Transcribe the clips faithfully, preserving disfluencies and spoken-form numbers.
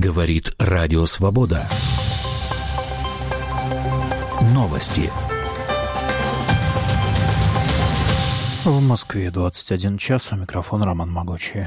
Говорит Радио Свобода. Новости. В Москве двадцать один час, у микрофона Роман Могучий.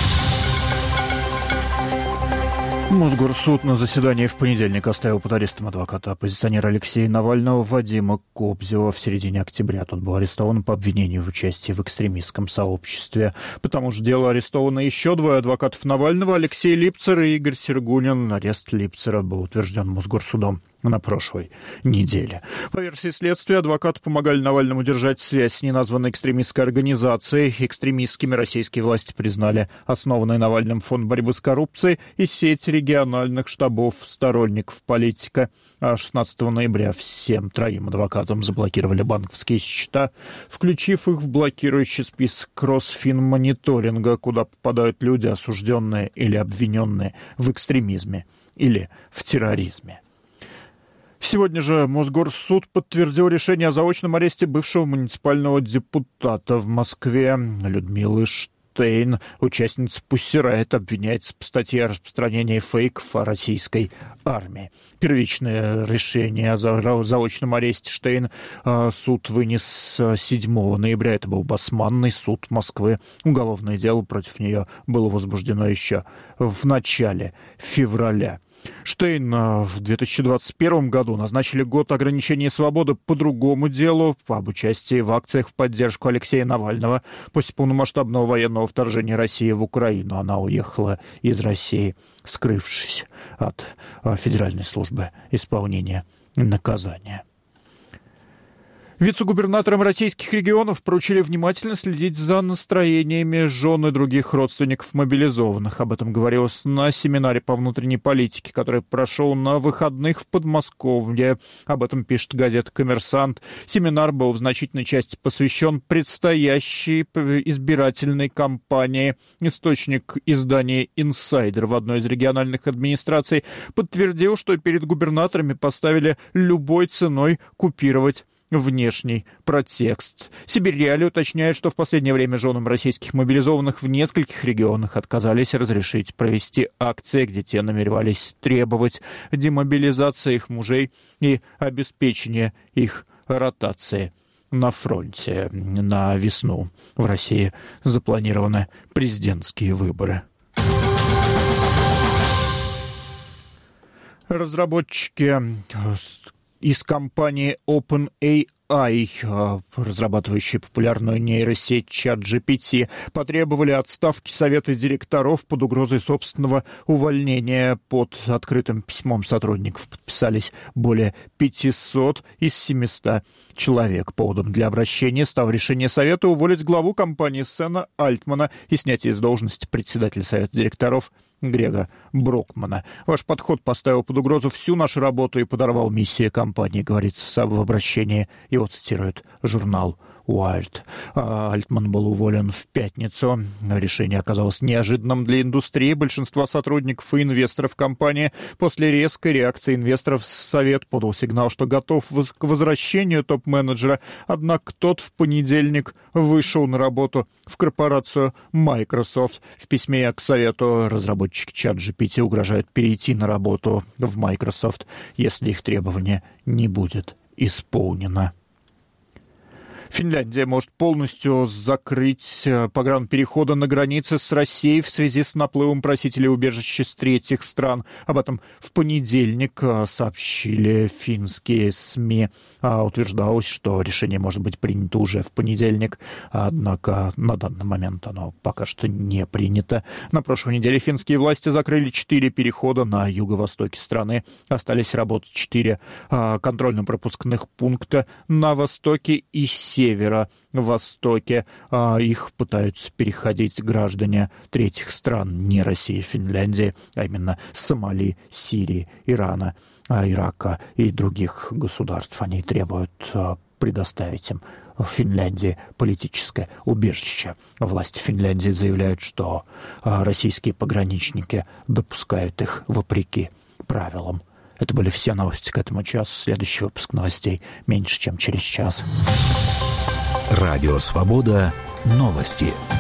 Мосгорсуд на заседании в понедельник оставил под арестом адвоката оппозиционера Алексея Навального Вадима Кобзева. В середине октября тот был арестован по обвинению в участии в экстремистском сообществе. По тому же делу арестованы еще двое адвокатов Навального, Алексей Липцер и Игорь Сергунин. Арест Липцера был утвержден Мосгорсудом на прошлой неделе. По версии следствия, адвокаты помогали Навальному держать связь с неназванной экстремистской организацией. Экстремистскими российские власти признали основанный Навальным фонд борьбы с коррупцией и сеть региональных штабов сторонников политика. А шестнадцатого ноября всем троим адвокатам заблокировали банковские счета, включив их в блокирующий список Росфинмониторинга, куда попадают люди, осужденные или обвиненные в экстремизме или в терроризме. Сегодня же Мосгорсуд подтвердил решение о заочном аресте бывшего муниципального депутата в Москве Людмилы Штейн. Участница Pussy Riot обвиняется по статье о распространении фейков о российской армии. Первичное решение о заочном аресте Штейн суд вынес седьмого ноября. Это был Басманный суд Москвы. Уголовное дело против нее было возбуждено еще в начале февраля. Штейн в две тысячи двадцать первом году назначили год ограничения свободы по другому делу, об участии в акциях в поддержку Алексея Навального. После полномасштабного военного вторжения России в Украину она уехала из России, скрывшись от Федеральной службы исполнения наказания. Вице-губернаторам российских регионов поручили внимательно следить за настроениями жен и других родственников мобилизованных. Об этом говорилось на семинаре по внутренней политике, который прошел на выходных в Подмосковье. Об этом пишет газета «Коммерсант». Семинар был в значительной части посвящен предстоящей избирательной кампании. Источник издания «Инсайдер» в одной из региональных администраций подтвердил, что перед губернаторами поставили любой ценой купировать внешний протекст. Сибирь Реалии уточняет, что в последнее время женам российских мобилизованных в нескольких регионах отказались разрешить провести акции, где те намеревались требовать демобилизации их мужей и обеспечения их ротации на фронте. На весну в России запланированы президентские выборы. Разработчики из компании OpenAI, разрабатывающей популярную нейросеть ChatGPT, потребовали отставки Совета директоров под угрозой собственного увольнения. Под открытым письмом сотрудников подписались более пятьсот из семисот человек. Поводом для обращения стало решение Совета уволить главу компании Сэма Альтмана и снятие с должности председателя Совета директоров Грега Брокмана. Ваш подход поставил под угрозу всю нашу работу и подорвал миссию компании, говорится в обращении. Его цитирует журнал Wired. Альтман был уволен в пятницу. Решение оказалось неожиданным для индустрии. Большинство сотрудников и инвесторов компании. После резкой реакции инвесторов Совет подал сигнал, что готов к возвращению топ-менеджера. Однако тот в понедельник вышел на работу в корпорацию Microsoft. В письме к Совету разработчики ChatGPT угрожают перейти на работу в Microsoft, если их требование не будет исполнено. Финляндия может полностью закрыть погранпереходы на границе с Россией в связи с наплывом просителей убежища с третьих стран. Об этом в понедельник сообщили финские СМИ. Утверждалось, что решение может быть принято уже в понедельник, однако на данный момент оно пока что не принято. На прошлой неделе финские власти закрыли четыре перехода на юго-востоке страны. Остались работать четыре контрольно-пропускных пункта на востоке и севере. северо-востоке. Их пытаются переходить граждане третьих стран, не России, Финляндии, а именно Сомали, Сирии, Ирана, Ирака и других государств. Они требуют предоставить им в Финляндии политическое убежище. Власти Финляндии заявляют, что российские пограничники допускают их вопреки правилам. Это были все новости к этому часу. Следующий выпуск новостей меньше, чем через час. Радио «Свобода». Новости.